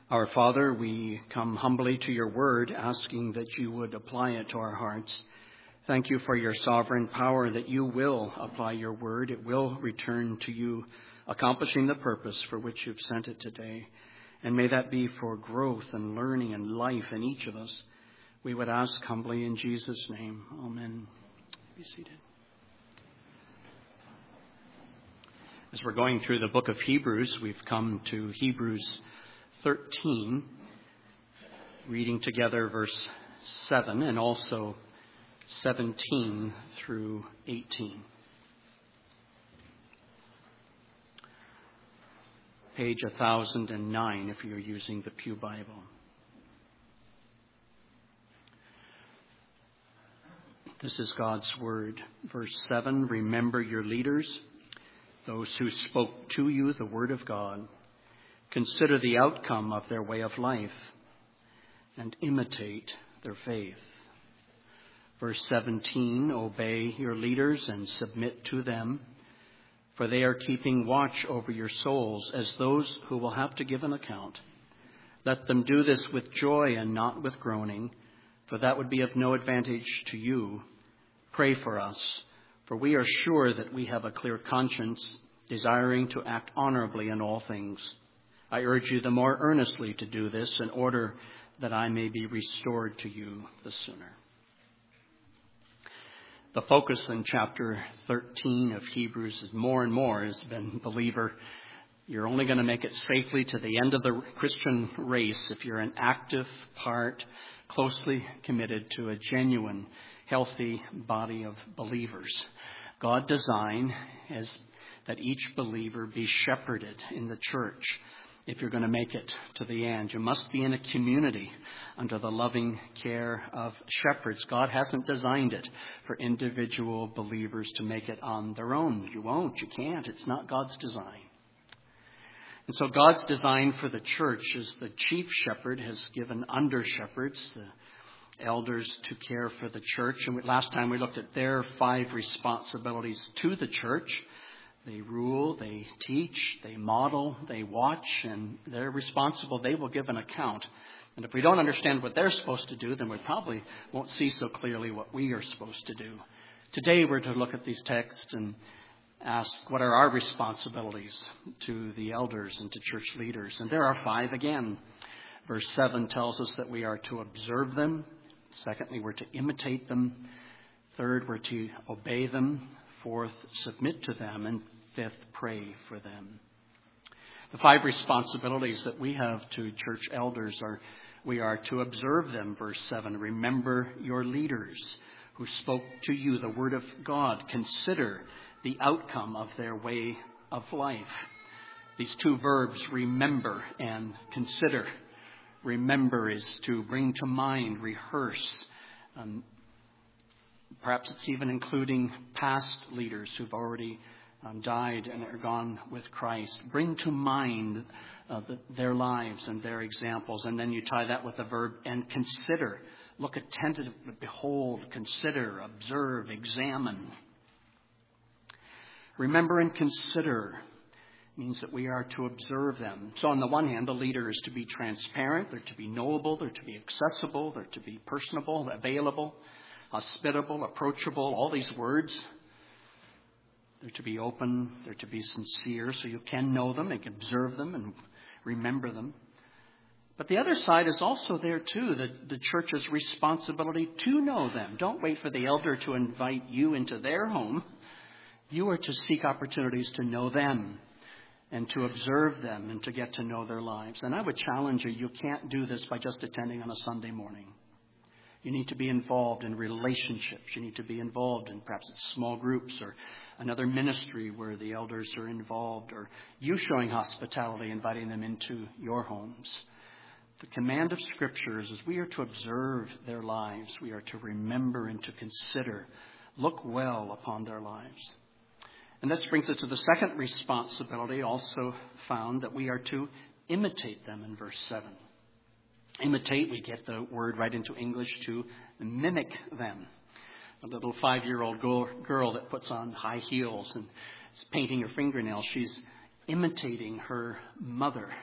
Our Father, we come humbly to your word, asking that you would apply it to our hearts. Thank you for your sovereign power that you will apply your word. It will return to you, accomplishing the purpose for which you've sent it today. And may that be for growth and learning and life in each of us. We would ask humbly in Jesus' name. Amen. Be seated. As we're going through the book of Hebrews, we've come to Hebrews 13, reading together verse 7 and also 17 through 18. Page 1009 if you're using the Pew Bible. This is God's word. Verse 7, remember your leaders, those who spoke to you the word of God. Consider the outcome of their way of life and imitate their faith. Verse 17, obey your leaders and submit to them, for they are keeping watch over your souls as those who will have to give an account. Let them do this with joy and not with groaning, for that would be of no advantage to you. Pray for us, for we are sure that we have a clear conscience, desiring to act honorably in all things. I urge you the more earnestly to do this in order that I may be restored to you the sooner. The focus in chapter 13 of Hebrews is more and more has been, believer, you're only going to make it safely to the end of the Christian race if you're an active part, closely committed to a genuine, healthy body of believers. God designed is that each believer be shepherded in the church. If you're going to make it to the end, you must be in a community under the loving care of shepherds. God hasn't designed it for individual believers to make it on their own. You won't. You can't. It's not God's design. And so God's design for the church is the chief shepherd has given under shepherds, the elders, to care for the church. And last time we looked at their 5 responsibilities to the church. They rule, they teach, they model, they watch, and they're responsible. They will give an account. And if we don't understand what they're supposed to do, then we probably won't see so clearly what we are supposed to do. Today we're to look at these texts and ask what are our responsibilities to the elders and to church leaders. And there are 5 again. Verse 7 tells us that we are to observe them. Secondly, we're to imitate them. Third, we're to obey them. Fourth, submit to them. And fifth, pray for them. The 5 responsibilities that we have to church elders are, we are to observe them. Verse 7, remember your leaders who spoke to you the word of God. Consider the outcome of their way of life. These 2 verbs, remember and consider. Remember is to bring to mind, rehearse. Perhaps it's even including past leaders who've already died and are gone with Christ. Bring to mind their lives and their examples. And then you tie that with the verb and consider. Look attentively, behold, consider, observe, examine. Remember and consider means that we are to observe them. So on the one hand, the leader is to be transparent, they're to be knowable, they're to be accessible, they're to be personable, available, hospitable, approachable, all these words. They're to be open, they're to be sincere, so you can know them and observe them and remember them. But the other side is also there too, the church's responsibility to know them. Don't wait for the elder to invite you into their home. You are to seek opportunities to know them and to observe them and to get to know their lives. And I would challenge you, you can't do this by just attending on a Sunday morning. You need to be involved in relationships. You need to be involved in perhaps small groups or another ministry where the elders are involved, or you showing hospitality, inviting them into your homes. The command of Scripture is we are to observe their lives. We are to remember and to consider, look well upon their lives. And this brings us to the second responsibility, also found, that we are to imitate them in verse 7. Imitate, we get the word right into English, to mimic them. A little 5-year-old girl that puts on high heels and is painting her fingernails, she's imitating her mother.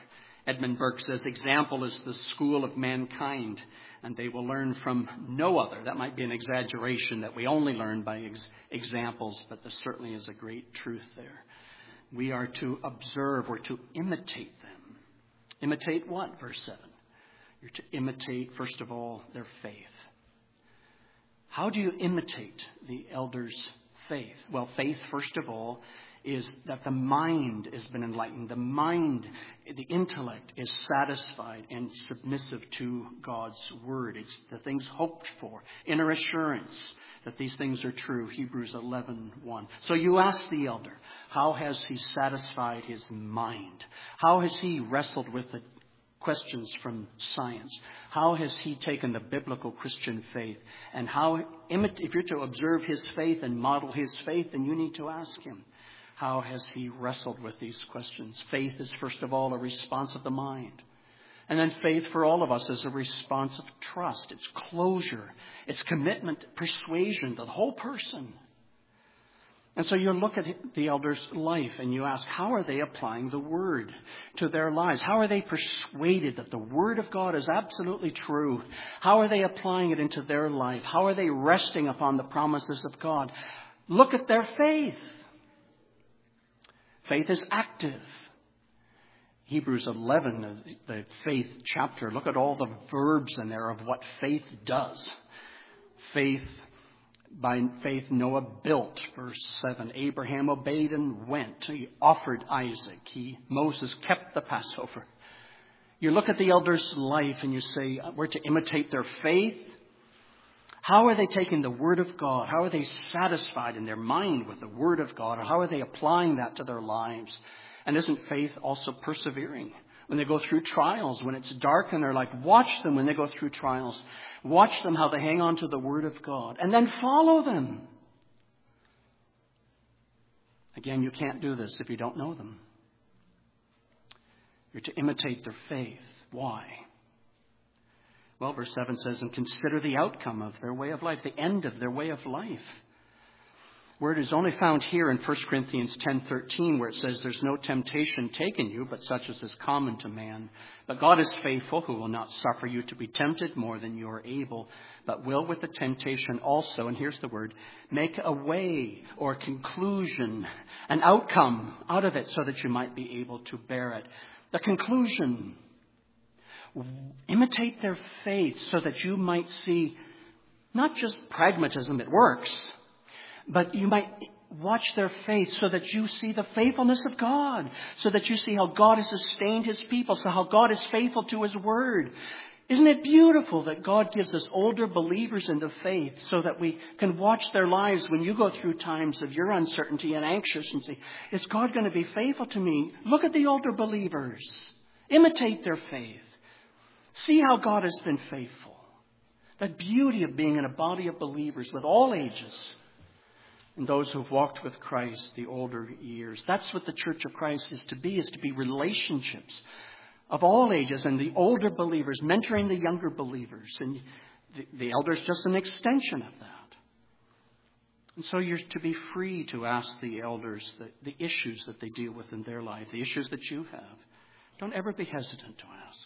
Edmund Burke says, example is the school of mankind, and they will learn from no other. That might be an exaggeration, that we only learn by examples, but there certainly is a great truth there. We are to observe, we're to imitate them. Imitate what? Verse 7. You're to imitate, first of all, their faith. How do you imitate the elders' faith? Well, faith, first of all, is that the mind has been enlightened. The mind, the intellect is satisfied and submissive to God's word. It's the things hoped for. Inner assurance that these things are true. Hebrews 11:1. So you ask the elder, how has he satisfied his mind? How has he wrestled with the questions from science? How has he taken the biblical Christian faith? And if you're to observe his faith and model his faith, then you need to ask him, how has he wrestled with these questions? Faith is, first of all, a response of the mind. And then faith for all of us is a response of trust. It's closure. It's commitment, persuasion, the whole person. And so you look at the elder's life and you ask, how are they applying the word to their lives? How are they persuaded that the word of God is absolutely true? How are they applying it into their life? How are they resting upon the promises of God? Look at their faith. Faith is active. Hebrews 11, the faith chapter, look at all the verbs in there of what faith does. By faith Noah built, verse 7. Abraham obeyed and went. He offered Isaac. Moses kept the Passover. You look at the elder's life and you say, we're to imitate their faith. How are they taking the Word of God? How are they satisfied in their mind with the Word of God? Or how are they applying that to their lives? And isn't faith also persevering? When they go through trials, when it's dark in their life, watch them when they go through trials. Watch them how they hang on to the Word of God. And then follow them. Again, you can't do this if you don't know them. You're to imitate their faith. Why? Well, verse 7 says, and consider the outcome of their way of life, the end of their way of life. Word is only found here in 1 Corinthians 10:13, where it says, there's no temptation taken you, but such as is common to man. But God is faithful, who will not suffer you to be tempted more than you are able, but will with the temptation also, and here's the word, make a way or conclusion, an outcome out of it so that you might be able to bear it. The conclusion. Imitate their faith so that you might see not just pragmatism, it works, but you might watch their faith so that you see the faithfulness of God, so that you see how God has sustained his people, so how God is faithful to his word. Isn't it beautiful that God gives us older believers in the faith so that we can watch their lives when you go through times of your uncertainty and anxious and say, is God going to be faithful to me? Look at the older believers. Imitate their faith. See how God has been faithful. That beauty of being in a body of believers with all ages. And those who've walked with Christ the older years. That's what the Church of Christ is to be relationships of all ages. And the older believers mentoring the younger believers. And the elders just an extension of that. And so you're to be free to ask the elders the issues that they deal with in their life. The issues that you have. Don't ever be hesitant to ask.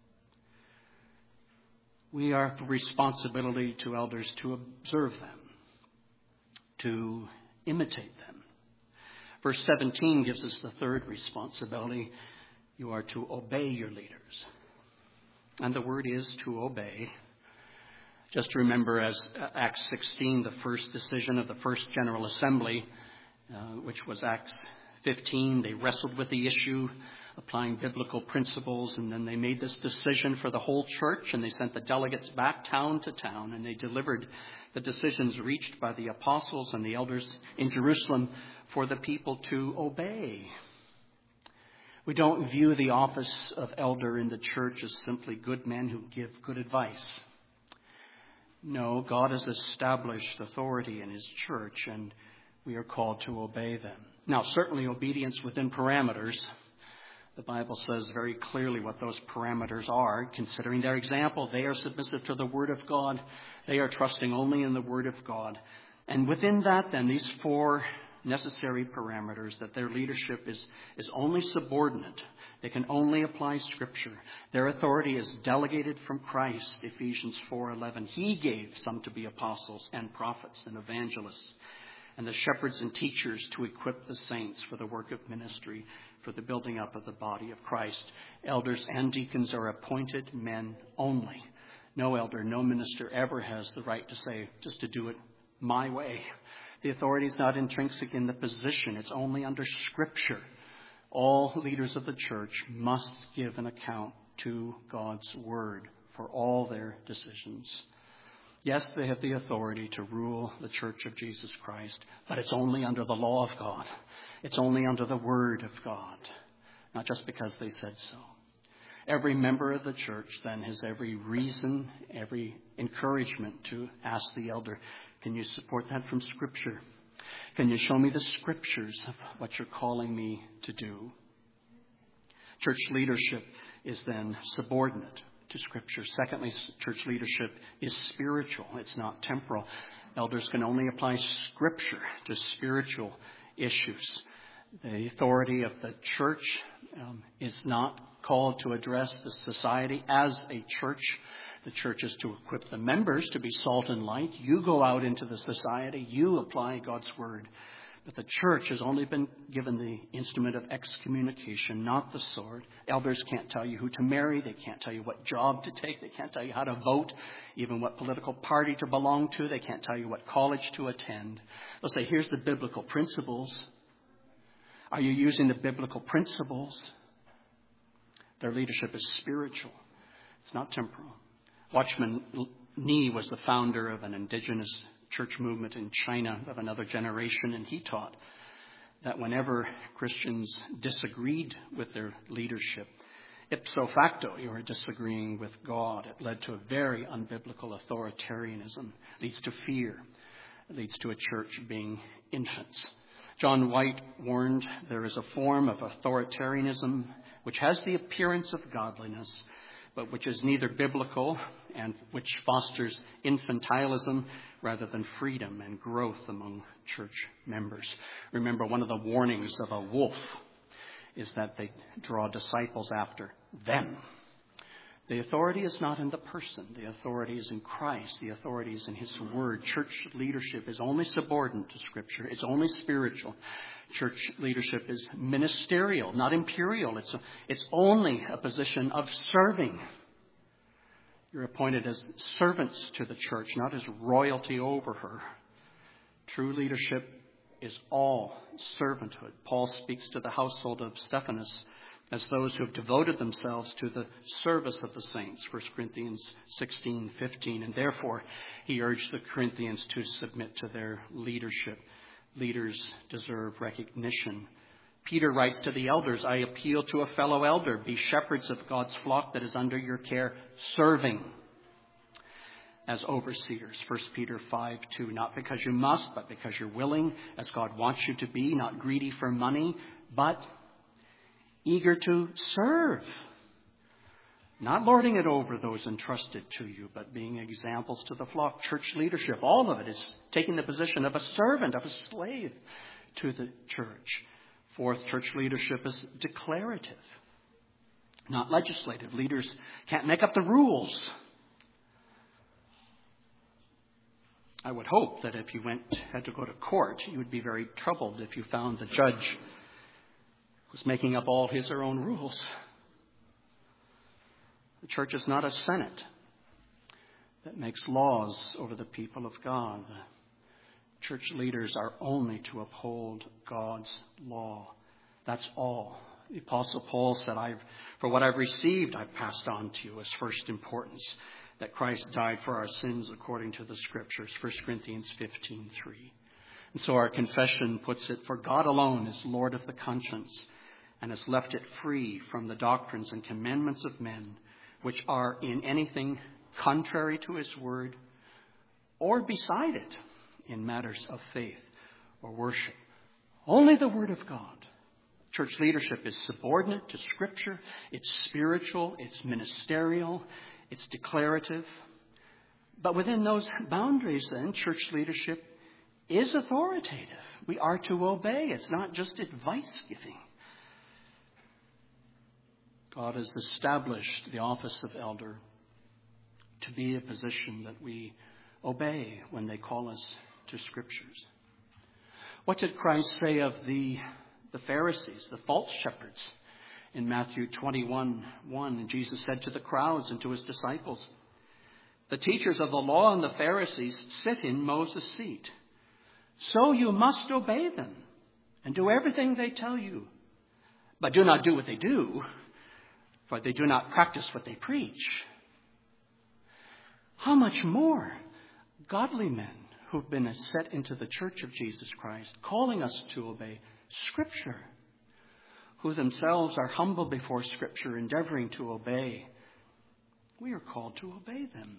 We have a responsibility to elders to observe them, to imitate them. Verse 17 gives us the third responsibility. You are to obey your leaders. And the word is to obey. Just remember as Acts 16, the first decision of the first General Assembly, which was Acts 15, they wrestled with the issue, applying biblical principles, and then they made this decision for the whole church, and they sent the delegates back town to town, and they delivered the decisions reached by the apostles and the elders in Jerusalem for the people to obey. We don't view the office of elder in the church as simply good men who give good advice. No, God has established authority in his church, and we are called to obey them. Now, certainly obedience within parameters. The Bible says very clearly what those parameters are. Considering their example, they are submissive to the Word of God. They are trusting only in the Word of God. And within that, then, these four necessary parameters, that their leadership is only subordinate. They can only apply Scripture. Their authority is delegated from Christ, Ephesians 4:11. He gave some to be apostles and prophets and evangelists, and the shepherds and teachers to equip the saints for the work of ministry, for the building up of the body of Christ. Elders and deacons are appointed men only. No elder, no minister ever has the right to say, just to do it my way. The authority is not intrinsic in the position. It's only under Scripture. All leaders of the church must give an account to God's word for all their decisions. Yes, they have the authority to rule the church of Jesus Christ, but it's only under the law of God. It's only under the word of God, not just because they said so. Every member of the church then has every reason, every encouragement to ask the elder, can you support that from Scripture? Can you show me the Scriptures of what you're calling me to do? Church leadership is then subordinate to Scripture. Secondly, church leadership is spiritual. It's not temporal. Elders can only apply Scripture to spiritual issues. The authority of the church is not called to address the society as a church. The church is to equip the members to be salt and light. You go out into the society. You apply God's word. But the church has only been given the instrument of excommunication, not the sword. Elders can't tell you who to marry. They can't tell you what job to take. They can't tell you how to vote, even what political party to belong to. They can't tell you what college to attend. They'll say, here's the biblical principles. Are you using the biblical principles? Their leadership is spiritual. It's not temporal. Watchman Nee was the founder of an indigenous church movement in China of another generation, and he taught that whenever Christians disagreed with their leadership, ipso facto, you were disagreeing with God. It led to a very unbiblical authoritarianism. It leads to fear. It leads to a church being infants. John White warned there is a form of authoritarianism which has the appearance of godliness, but which is neither biblical and which fosters infantilism rather than freedom and growth among church members. Remember, one of the warnings of a wolf is that they draw disciples after them. The authority is not in the person. The authority is in Christ. The authority is in His Word. Church leadership is only subordinate to Scripture. It's only spiritual. Church leadership is ministerial, not imperial. It's only a position of serving. You're appointed as servants to the church, not as royalty over her. True leadership is all servanthood. Paul speaks to the household of Stephanas as those who have devoted themselves to the service of the saints, 1 Corinthians 16:15. And therefore, he urged the Corinthians to submit to their leadership. Leaders deserve recognition. Peter writes to the elders, I appeal to a fellow elder, be shepherds of God's flock that is under your care, serving as overseers. 1 Peter 5:2, not because you must, but because you're willing, as God wants you to be, not greedy for money, but eager to serve. Not lording it over those entrusted to you, but being examples to the flock. Church leadership, all of it is taking the position of a servant, of a slave to the church. Fourth, church leadership is declarative, not legislative. Leaders can't make up the rules. I would hope that if you had to go to court, you would be very troubled if you found the judge was making up all his or own rules. The church is not a senate that makes laws over the people of God. The church leaders are only to uphold God's law. That's all. The Apostle Paul said, for what I've received, I've passed on to you as first importance, that Christ died for our sins according to the Scriptures, 1 Corinthians 15:3. And so our confession puts it, for God alone is Lord of the conscience, and has left it free from the doctrines and commandments of men, which are in anything contrary to His word, or beside it in matters of faith or worship. Only the word of God. Church leadership is subordinate to Scripture. It's spiritual. It's ministerial. It's declarative. But within those boundaries, then, church leadership is authoritative. We are to obey. It's not just advice giving. God has established the office of elder to be a position that we obey when they call us to Scriptures. What did Christ say of the Pharisees, the false shepherds? In Matthew 21:1, Jesus said to the crowds and to his disciples, "The teachers of the law and the Pharisees sit in Moses' seat. So you must obey them and do everything they tell you. But do not do what they do, for they do not practice what they preach." How much more godly men who've been set into the church of Jesus Christ, calling us to obey Scripture, who themselves are humble before Scripture, endeavoring to obey. We are called to obey them.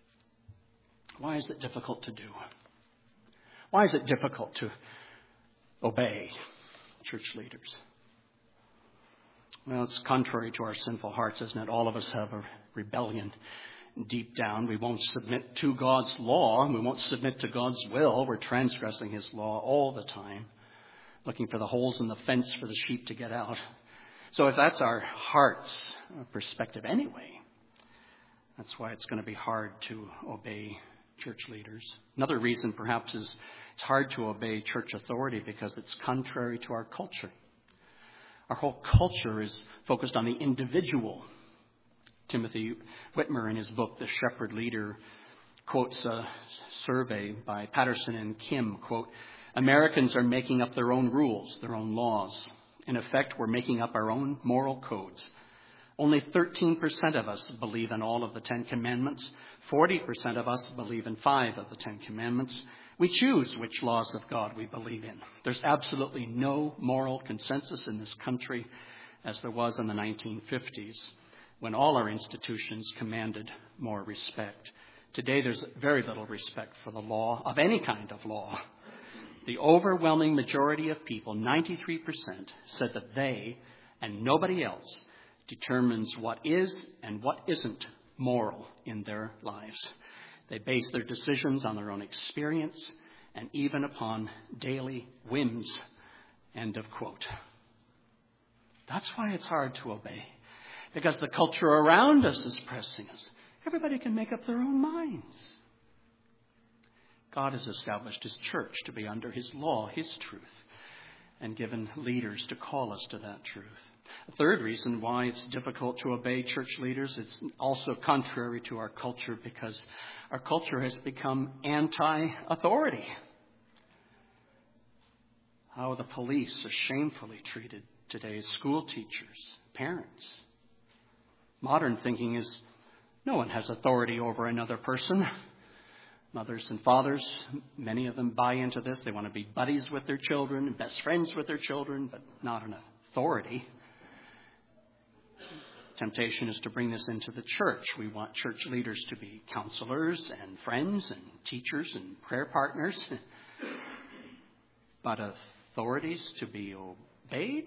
Why is it difficult to do? Why is it difficult to obey church leaders? Well, it's contrary to our sinful hearts, isn't it? All of us have a rebellion deep down. We won't submit to God's law. We won't submit to God's will. We're transgressing his law all the time, looking for the holes in the fence for the sheep to get out. So if that's our heart's perspective anyway, that's why it's going to be hard to obey church leaders. Another reason perhaps is it's hard to obey church authority because it's contrary to our culture. Our whole culture is focused on the individual. Timothy Whitmer, in his book, The Shepherd Leader, quotes a survey by Patterson and Kim, quote, "Americans are making up their own rules, their own laws. In effect, we're making up our own moral codes. Only 13% of us believe in all of the 10 Commandments. 40% of us believe in 5 of the 10 Commandments. We choose which laws of God we believe in. There's absolutely no moral consensus in this country as there was in the 1950s, when all our institutions commanded more respect. Today, there's very little respect for the law, of any kind of law. The overwhelming majority of people, 93%, said that they and nobody else determines what is and what isn't moral in their lives. They base their decisions on their own experience and even upon daily whims." End of quote. That's why it's hard to obey, because the culture around us is pressing us. Everybody can make up their own minds. God has established his church to be under his law, his truth, and given leaders to call us to that truth. A third reason why it's difficult to obey church leaders is also contrary to our culture, because our culture has become anti-authority. How the police are shamefully treated today, school teachers, parents. Modern thinking is no one has authority over another person. Mothers and fathers, many of them buy into this. They want to be buddies with their children and best friends with their children, but not an authority. Temptation is to bring this into the church. We want church leaders to be counselors and friends and teachers and prayer partners, but authorities to be obeyed.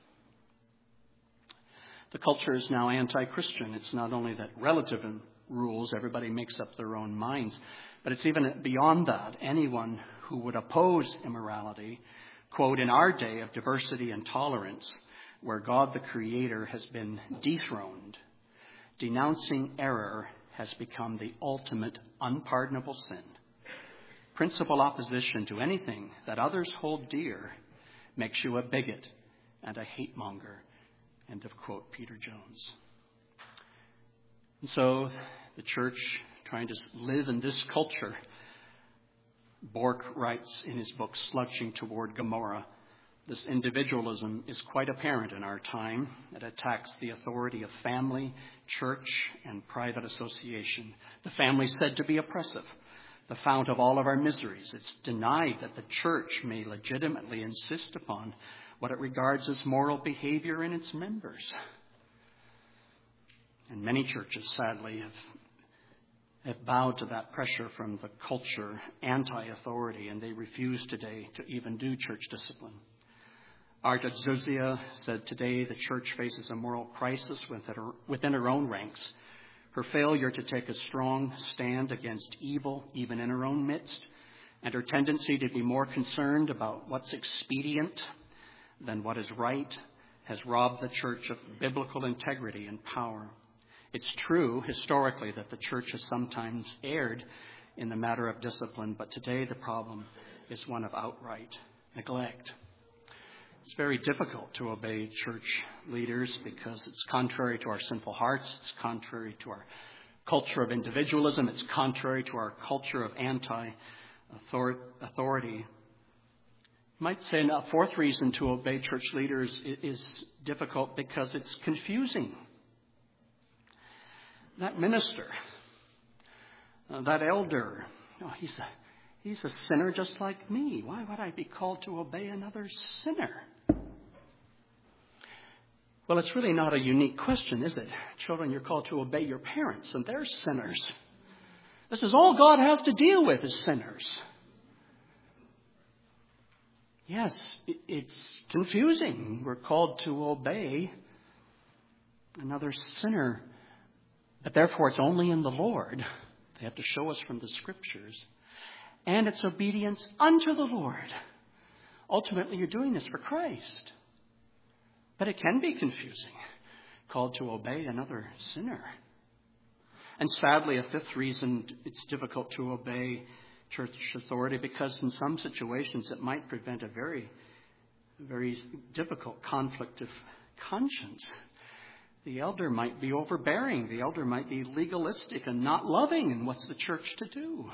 The culture is now anti-Christian. It's not only that relative rules, everybody makes up their own minds, but it's even beyond that. Anyone who would oppose immorality, quote, "In our day of diversity and tolerance, where God the Creator has been dethroned, denouncing error has become the ultimate unpardonable sin. Principal opposition to anything that others hold dear makes you a bigot and a hate monger." End of quote, Peter Jones. And so the church, trying to live in this culture, Bork writes in his book, Slouching Toward Gomorrah, this individualism is quite apparent in our time. It attacks the authority of family, church, and private association. The family is said to be oppressive, the fount of all of our miseries. It's denied that the church may legitimately insist upon what it regards as moral behavior in its members. And many churches, sadly, have bowed to that pressure from the culture, anti-authority, and they refuse today to even do church discipline. Artaxerxes said today the church faces a moral crisis within her own ranks. Her failure to take a strong stand against evil, even in her own midst, And her tendency to be more concerned about what's expedient than what is right has robbed the church of biblical integrity and power. It's true historically that the church has sometimes erred in the matter of discipline, but today the problem is one of outright neglect. It's very difficult to obey church leaders because it's contrary to our sinful hearts. It's contrary to our culture of individualism. It's contrary to our culture of anti-authority. You might say a fourth reason to obey church leaders is difficult because it's confusing. That minister, that elder, he's a sinner just like me. Why would I be called to obey another sinner? Well, it's really not a unique question, is it? Children, you're called to obey your parents, and they're sinners. This is all God has to deal with is sinners. Yes, it's confusing. We're called to obey another sinner, but therefore it's only in the Lord. They have to show us from the Scriptures. And it's obedience unto the Lord. Ultimately, you're doing this for Christ. But it can be confusing, called to obey another sinner. And sadly, a fifth reason it's difficult to obey church authority, because in some situations it might prevent a very, very difficult conflict of conscience. The elder might be overbearing. The elder might be legalistic and not loving. And what's the church to do?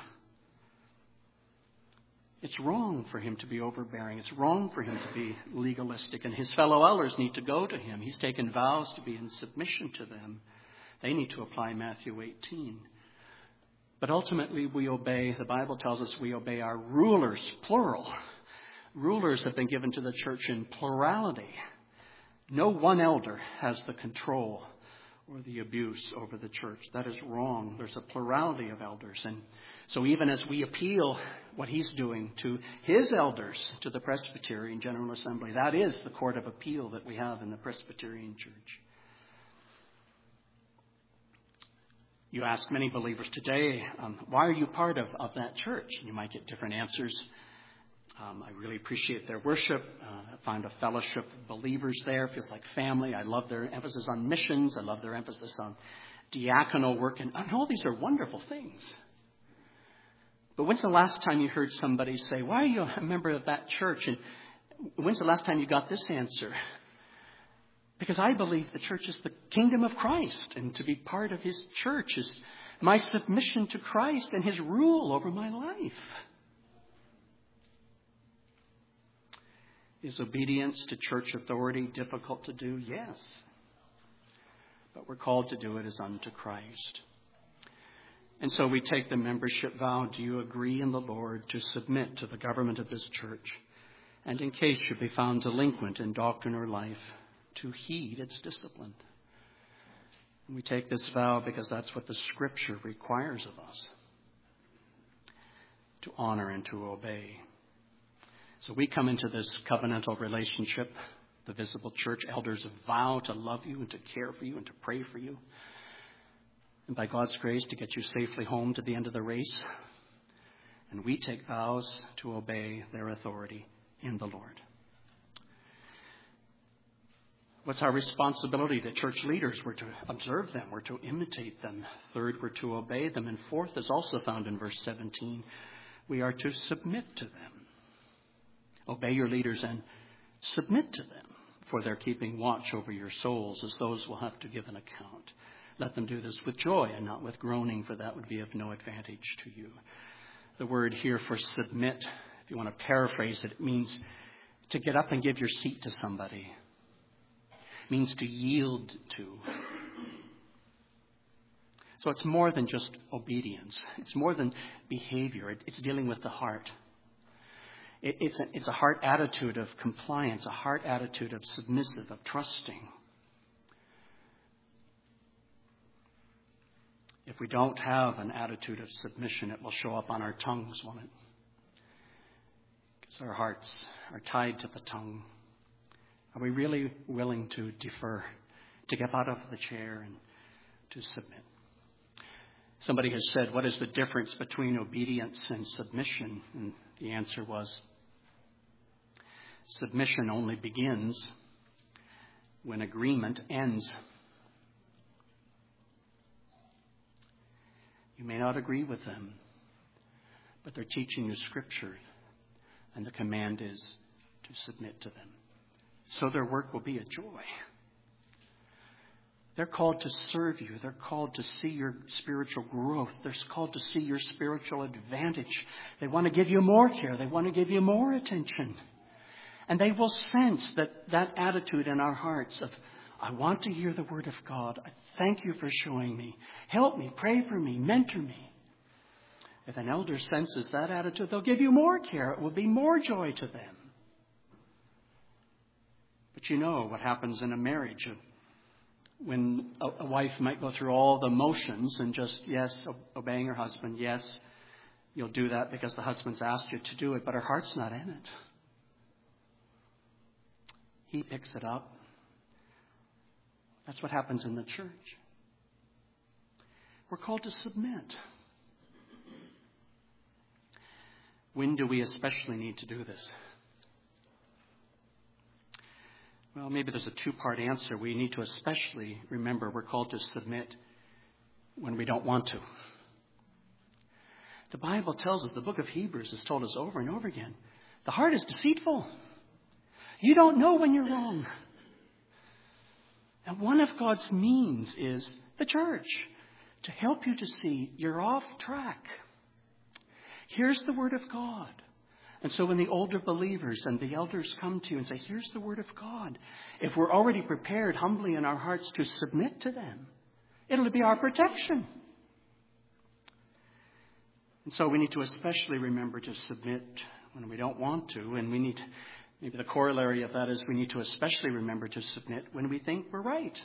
It's wrong for him to be overbearing. It's wrong for him to be legalistic. And his fellow elders need to go to him. He's taken vows to be in submission to them. They need to apply Matthew 18. But ultimately we obey, the Bible tells us we obey our rulers, plural. Rulers have been given to the church in plurality. No one elder has the control or the abuse over the church. That is wrong. There's a plurality of elders. And so even as we appeal what he's doing to his elders, to the Presbyterian General Assembly, that is the court of appeal that we have in the Presbyterian Church. You ask many believers today, why are you part of that church? And you might get different answers. I really appreciate their worship. I find a fellowship of believers there. It feels like family. I love their emphasis on missions. I love their emphasis on diaconal work. And all these are wonderful things. But when's the last time you heard somebody say, why are you a member of that church? And when's the last time you got this answer? Because I believe the church is the kingdom of Christ. And to be part of his church is my submission to Christ and his rule over my life. Is obedience to church authority difficult to do? Yes. But we're called to do it as unto Christ. And so we take the membership vow. Do you agree in the Lord to submit to the government of this church? And in case you be found delinquent in doctrine or life, to heed its discipline. And we take this vow because that's what the Scripture requires of us. To honor and to obey. So we come into this covenantal relationship, the visible church. Elders vow to love you and to care for you and to pray for you. And by God's grace, to get you safely home to the end of the race. And we take vows to obey their authority in the Lord. What's our responsibility to church leaders? We're to observe them. We're to imitate them. Third, we're to obey them. And fourth is also found in verse 17. We are to submit to them. Obey your leaders and submit to them, for they're keeping watch over your souls, as those will have to give an account. Let them do this with joy and not with groaning, for that would be of no advantage to you. The word here for submit, if you want to paraphrase it, it means to get up and give your seat to somebody. It means to yield to. So it's more than just obedience. It's more than behavior. It's dealing with the heart. It's a heart attitude of compliance, a heart attitude of submissive, of trusting. If we don't have an attitude of submission, it will show up on our tongues, won't it? Because our hearts are tied to the tongue. Are we really willing to defer, to get out of the chair and to submit? Somebody has said, what is the difference between obedience and submission? And the answer was, submission only begins when agreement ends. You may not agree with them, but they're teaching you Scripture, and the command is to submit to them. So their work will be a joy. They're called to serve you. They're called to see your spiritual growth. They're called to see your spiritual advantage. They want to give you more care. They want to give you more attention. And they will sense that attitude in our hearts of, I want to hear the Word of God. I thank you for showing me. Help me, pray for me, mentor me. If an elder senses that attitude, they'll give you more care. It will be more joy to them. But you know what happens in a marriage when a wife might go through all the motions and just, yes, obeying her husband. Yes, you'll do that because the husband's asked you to do it, but her heart's not in it. He picks it up. That's what happens in the church. We're called to submit. When do we especially need to do this? Well, maybe there's a two-part answer. We need to especially remember we're called to submit when we don't want to. The Bible tells us, the book of Hebrews has told us over and over again, the heart is deceitful. You don't know when you're wrong. And one of God's means is the church, to help you to see you're off track. Here's the Word of God. And so when the older believers and the elders come to you and say, here's the Word of God, if we're already prepared humbly in our hearts to submit to them, it'll be our protection. And so we need to especially remember to submit when we don't want to. And we need, maybe the corollary of that is we need to especially remember to submit when we think we're right.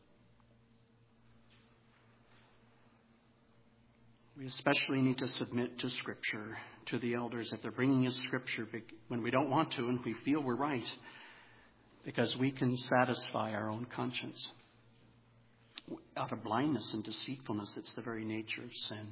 We especially need to submit to Scripture, to the elders, if they're bringing us Scripture when we don't want to and we feel we're right, because we can satisfy our own conscience. Out of blindness and deceitfulness, it's the very nature of sin.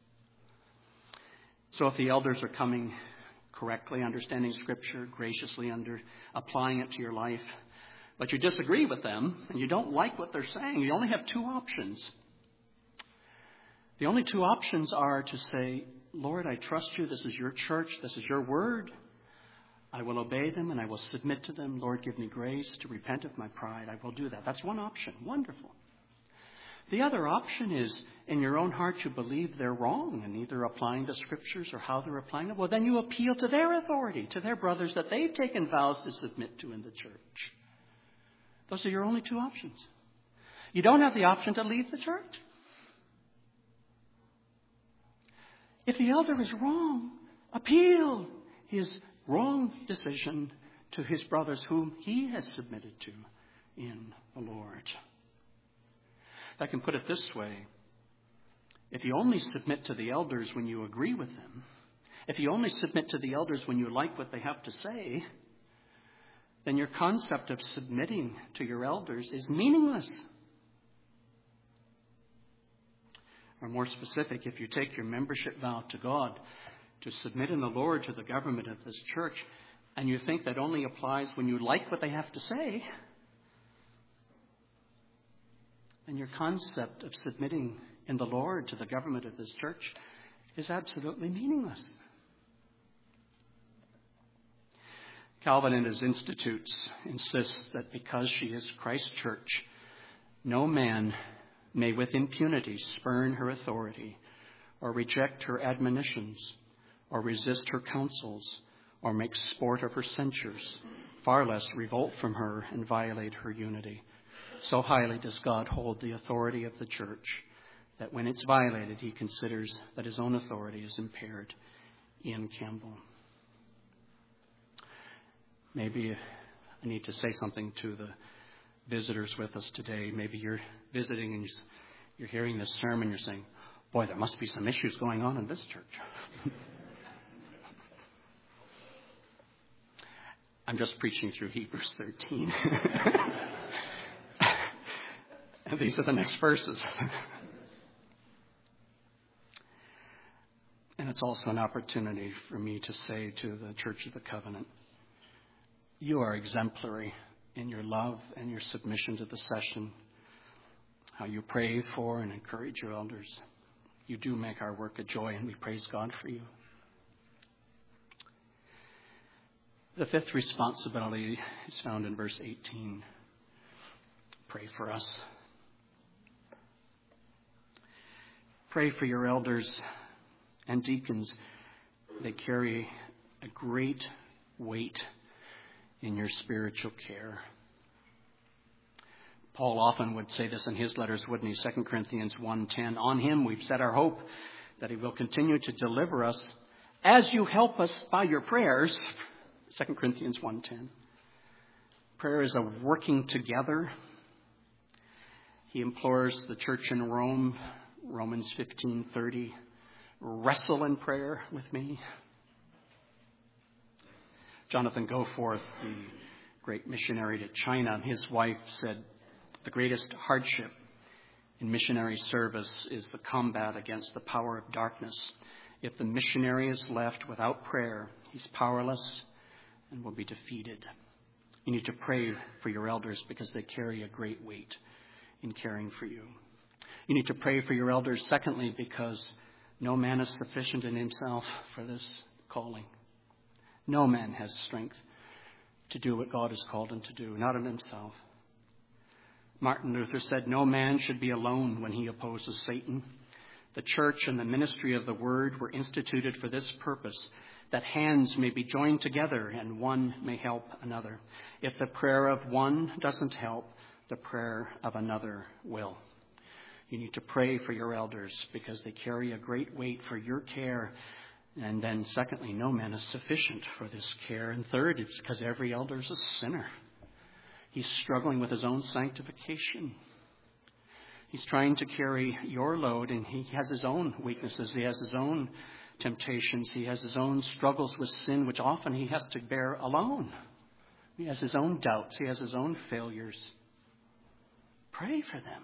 So if the elders are coming correctly, understanding Scripture, graciously applying it to your life, but you disagree with them and you don't like what they're saying, you only have two options. The only two options are to say, Lord, I trust you. This is your church. This is your word. I will obey them and I will submit to them. Lord, give me grace to repent of my pride. I will do that. That's one option. Wonderful. The other option is in your own heart you believe they're wrong in either applying the Scriptures or how they're applying it. Well, then you appeal to their authority, to their brothers that they've taken vows to submit to in the church. Those are your only two options. You don't have the option to leave the church. If the elder is wrong, appeal his wrong decision to his brothers whom he has submitted to in the Lord. I can put it this way. If you only submit to the elders when you agree with them, if you only submit to the elders when you like what they have to say, then your concept of submitting to your elders is meaningless. Or more specific, if you take your membership vow to God to submit in the Lord to the government of this church, and you think that only applies when you like what they have to say, then your concept of submitting in the Lord to the government of this church is absolutely meaningless. Calvin in his Institutes insists that because she is Christ's church, no man may with impunity spurn her authority, or reject her admonitions, or resist her counsels, or make sport of her censures, far less revolt from her and violate her unity. So highly does God hold the authority of the church that when it's violated, he considers that his own authority is impaired. Ian Campbell. Maybe I need to say something to the visitors with us today. Maybe you're visiting and you're hearing this sermon, you're saying, boy, there must be some issues going on in this church. I'm just preaching through Hebrews 13. And these are the next verses. And it's also an opportunity for me to say to the Church of the Covenant, you are exemplary in your love and your submission to the session, how you pray for and encourage your elders. You do make our work a joy, and we praise God for you. The fifth responsibility is found in verse 18. Pray for us. Pray for your elders and deacons. They carry a great weight in your spiritual care. Paul often would say this in his letters, wouldn't he? 2 Corinthians 1:10. On him we've set our hope that he will continue to deliver us as you help us by your prayers. 2 Corinthians 1:10. Prayer is a working together. He implores the church in Rome, Romans 15:30, wrestle in prayer with me. Jonathan Goforth, the great missionary to China, and his wife said, the greatest hardship in missionary service is the combat against the power of darkness. If the missionary is left without prayer, he's powerless and will be defeated. You need to pray for your elders because they carry a great weight in caring for you. You need to pray for your elders, secondly, because no man is sufficient in himself for this calling. No man has strength to do what God has called him to do, not in himself. Martin Luther said, no man should be alone when he opposes Satan. The church and the ministry of the word were instituted for this purpose, that hands may be joined together and one may help another. If the prayer of one doesn't help, the prayer of another will. You need to pray for your elders because they carry a great weight for your care. And then secondly, no man is sufficient for this care. And third, it's because every elder is a sinner. He's struggling with his own sanctification. He's trying to carry your load, and he has his own weaknesses. He has his own temptations. He has his own struggles with sin, which often he has to bear alone. He has his own doubts. He has his own failures. Pray for them.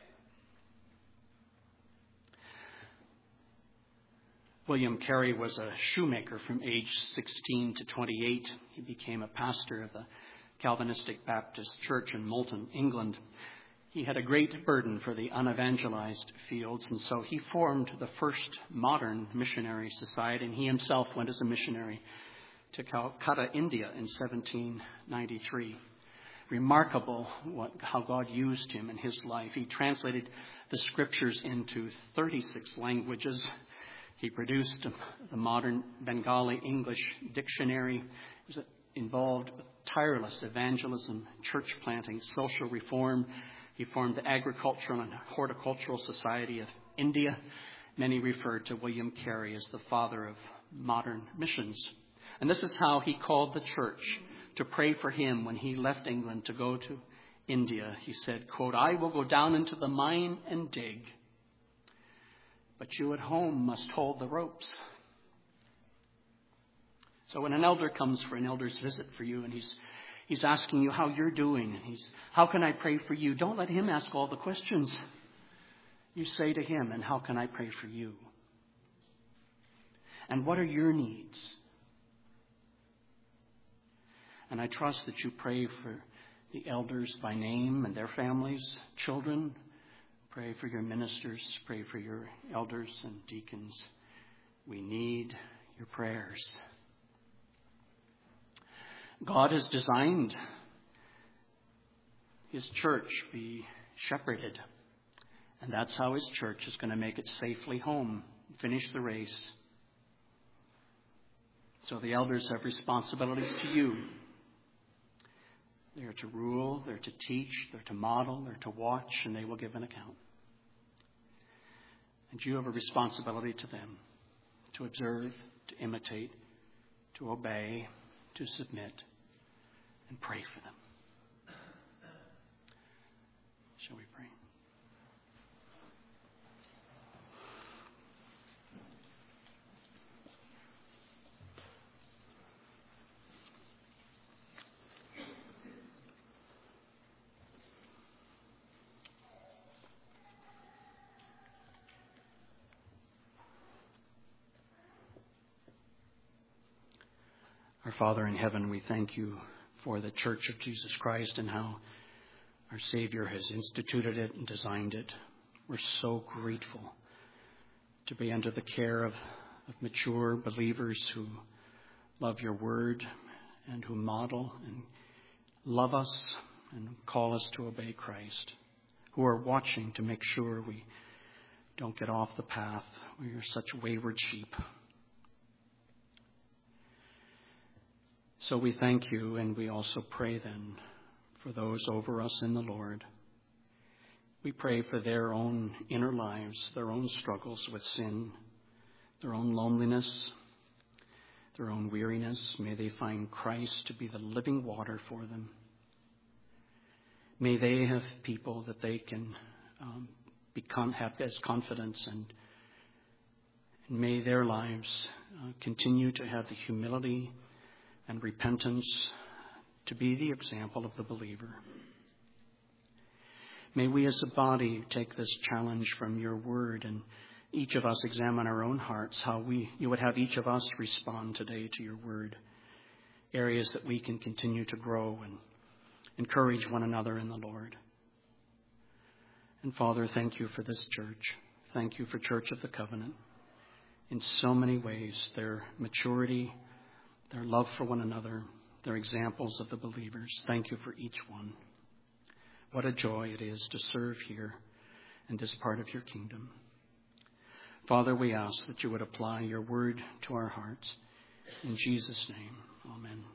William Carey was a shoemaker from age 16 to 28. He became a pastor of the Calvinistic Baptist Church in Moulton, England. He had a great burden for the unevangelized fields, and so he formed the first modern missionary society, and he himself went as a missionary to Calcutta, India in 1793. Remarkable how God used him in his life. He translated the scriptures into 36 languages. He produced the modern Bengali English dictionary. He was involved with tireless evangelism, church planting, social reform. He formed the Agricultural and Horticultural Society of India. Many refer to William Carey as the father of modern missions. And this is how he called the church to pray for him when he left England to go to India. He said, quote, I will go down into the mine and dig, but you at home must hold the ropes. So when an elder comes for an elder's visit for you and he's asking you how you're doing, and how can I pray for you? Don't let him ask all the questions. You say to him, and how can I pray for you? And what are your needs? And I trust that you pray for the elders by name and their families, children. Pray for your ministers. Pray for your elders and deacons. We need your prayers. God has designed his church be shepherded. And that's how his church is going to make it safely home, finish the race. So the elders have responsibilities to you. They're to rule, they're to teach, they're to model, they're to watch, and they will give an account. And you have a responsibility to them, to observe, to imitate, to obey, to submit, and pray for them. Shall we pray? Our Father in heaven, we thank you for the Church of Jesus Christ and how our Savior has instituted it and designed it. We're so grateful to be under the care of mature believers who love your word and who model and love us and call us to obey Christ, who are watching to make sure we don't get off the path. We are such wayward sheep. So we thank you, and we also pray then for those over us in the Lord. We pray for their own inner lives, their own struggles with sin, their own loneliness, their own weariness. May they find Christ to be the living water for them. May they have people that they can have as confidence, and may their lives continue to have the humility and repentance to be the example of the believer. May we as a body take this challenge from your word, and each of us examine our own hearts, how you would have each of us respond today to your word, areas that we can continue to grow and encourage one another in the Lord. And Father, thank you for this church. Thank you for Church of the Covenant. In so many ways, their maturity, their love for one another, their examples of the believers. Thank you for each one. What a joy it is to serve here in this part of your kingdom. Father, we ask that you would apply your word to our hearts. In Jesus' name, amen.